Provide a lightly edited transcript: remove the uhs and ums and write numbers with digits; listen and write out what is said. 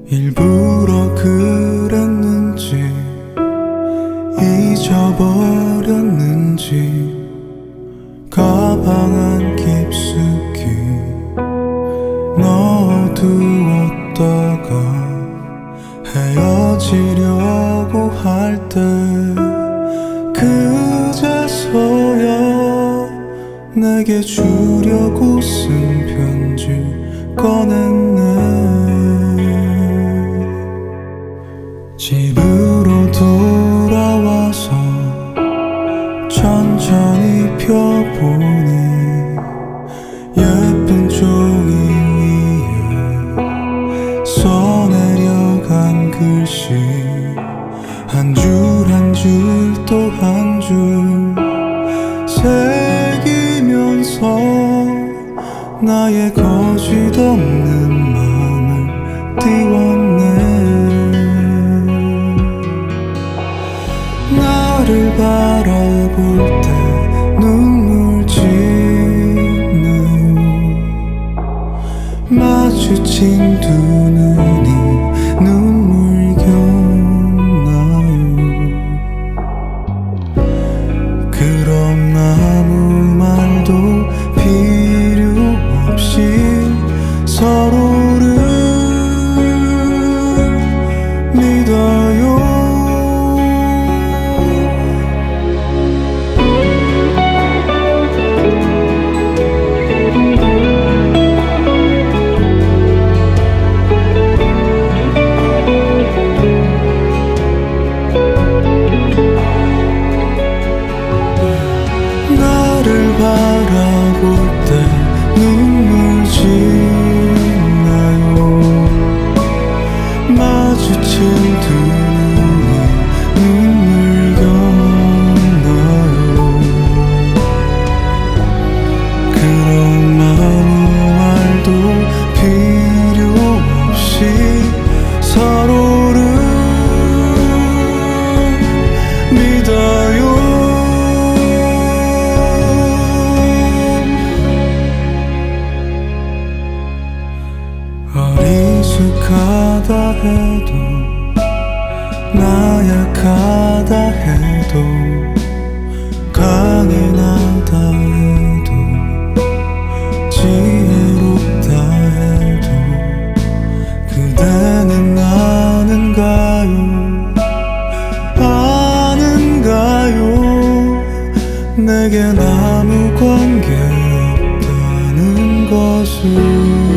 일부러 그랬는지 잊어버렸는지 가방 안 깊숙이 넣어두었다가 헤어지려고 할 때 그제서야 내게 주려고 쓴 편지 꺼냈네. 집으로 돌아와서 천천히 펴보니 예쁜 종이 위에 써내려간 글씨 한 줄 한 줄 또 한 줄 새기면서 나의 거짓없는 맘을 띄웠네. 나를 바라볼 때 눈물 짓나요? 마주친 두 눈이 눈물 겼나요? 그럼 아무 말도 필요 없이 서로를 믿어요. 나를 바라볼 때 눈물 짓나요? 마주친 두 눈이 눈물 겼나요? 그런 아무 말도 필요 없이 서로를 믿어요. 어리숙하다 해도 나약하다 해도 강인하다 해도 지혜롭다 해도 그대는 아는가요? 아는가요? 내겐 아무 관계 없다는 것을.